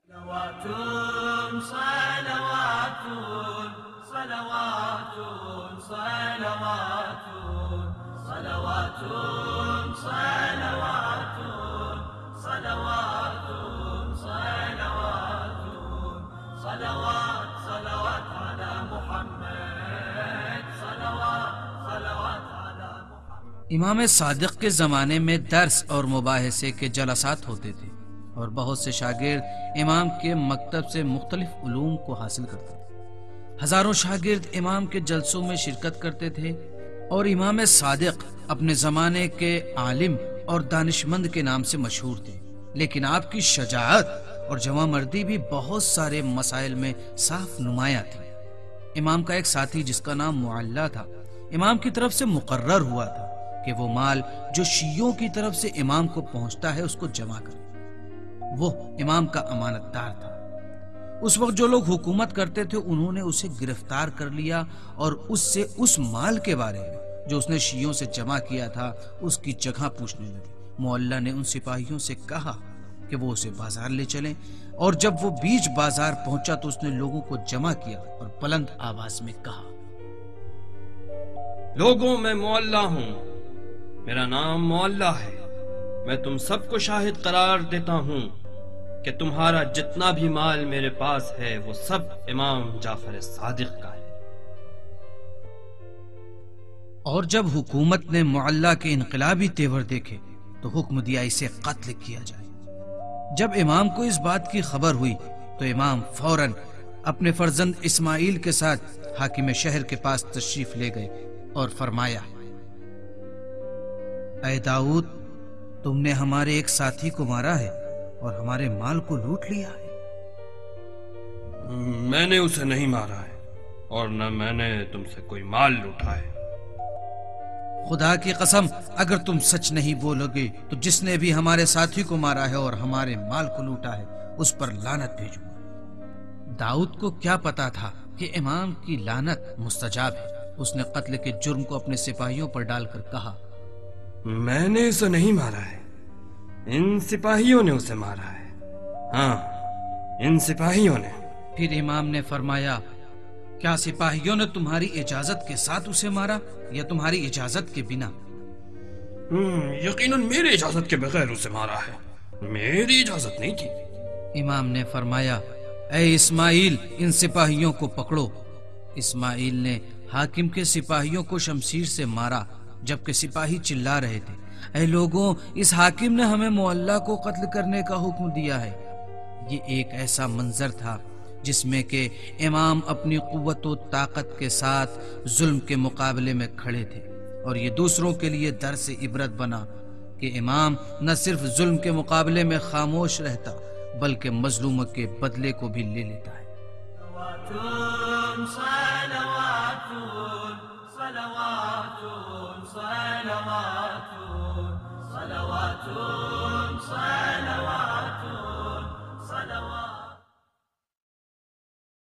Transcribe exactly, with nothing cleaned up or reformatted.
صلوات صلوات صلوات صلوات صلوات صلوات صلوات صلوات صلوات صلوات على محمد صلوات صلوات على محمد۔ امام صادق کے زمانے میں درس اور مباحثے کے جلسات ہوتے تھے اور بہت سے شاگرد امام کے مکتب سے مختلف علوم کو حاصل کرتے تھے۔ ہزاروں شاگرد امام کے جلسوں میں شرکت کرتے تھے اور امام صادق اپنے زمانے کے عالم اور دانشمند کے نام سے مشہور تھے، لیکن آپ کی شجاعت اور جوان مردی بھی بہت سارے مسائل میں صاف نمایاں تھی۔ امام کا ایک ساتھی جس کا نام معلّہ تھا، امام کی طرف سے مقرر ہوا تھا کہ وہ مال جو شیعوں کی طرف سے امام کو پہنچتا ہے اس کو جمع کرے۔ وہ امام کا امانت دار تھا۔ اس وقت جو لوگ حکومت کرتے تھے انہوں نے اسے گرفتار کر لیا اور اس سے اس مال کے بارے میں جو اس نے شیعوں سے جمع کیا تھا اس کی جگہ پوچھنے لگے۔ معلّہ نے ان سپاہیوں سے کہا کہ وہ اسے بازار لے چلیں، اور جب وہ بیچ بازار پہنچا تو اس نے لوگوں کو جمع کیا اور بلند آواز میں کہا، لوگوں میں معلّہ ہوں، میرا نام معلّہ ہے، میں تم سب کو شاہد قرار دیتا ہوں کہ تمہارا جتنا بھی مال میرے پاس ہے وہ سب امام جعفر صادق کا ہے۔ اور جب حکومت نے معلّہ کے انقلابی تیور دیکھے تو حکم دیا اسے قتل کیا جائے۔ جب امام کو اس بات کی خبر ہوئی تو امام فوراً اپنے فرزند اسماعیل کے ساتھ حاکم شہر کے پاس تشریف لے گئے اور فرمایا، اے داؤد، تم نے ہمارے ایک ساتھی کو مارا ہے اور ہمارے مال کو لوٹ لیا ہے۔ میں نے اسے نہیں مارا ہے اور نہ میں نے تم سے کوئی مال لوٹا ہے۔ خدا کی قسم اگر تم سچ نہیں بولو گے تو جس نے بھی ہمارے ساتھی کو مارا ہے اور ہمارے مال کو لوٹا ہے اس پر لعنت بھیجوں گا۔ داؤد کو کیا پتا تھا کہ امام کی لعنت مستجاب ہے۔ اس نے قتل کے جرم کو اپنے سپاہیوں پر ڈال کر کہا، میں نے اسے نہیں مارا ہے، ان سپاہیوں نے اسے مارا ہے، ہاں ان سپاہیوں نے۔ پھر امام نے فرمایا، کیا سپاہیوں نے تمہاری اجازت کے ساتھ اسے مارا یا تمہاری اجازت کے بنا؟ یقیناً میری اجازت کے بغیر اسے مارا ہے، میری اجازت نہیں تھی۔ امام نے فرمایا، اے اسماعیل، ان سپاہیوں کو پکڑو۔ اسماعیل نے حاکم کے سپاہیوں کو شمشیر سے مارا جبکہ سپاہی چلا رہے تھے، اے لوگوں، اس حاکم نے ہمیں معلّہ کو قتل کرنے کا حکم دیا ہے۔ یہ ایک ایسا منظر تھا جس میں کہ امام اپنی قوت و طاقت کے ساتھ ظلم کے مقابلے میں کھڑے تھے، اور یہ دوسروں کے لیے درس عبرت بنا کہ امام نہ صرف ظلم کے مقابلے میں خاموش رہتا بلکہ مظلوموں کے بدلے کو بھی لے لیتا ہے۔ صلوات صلوات صلوات صلوات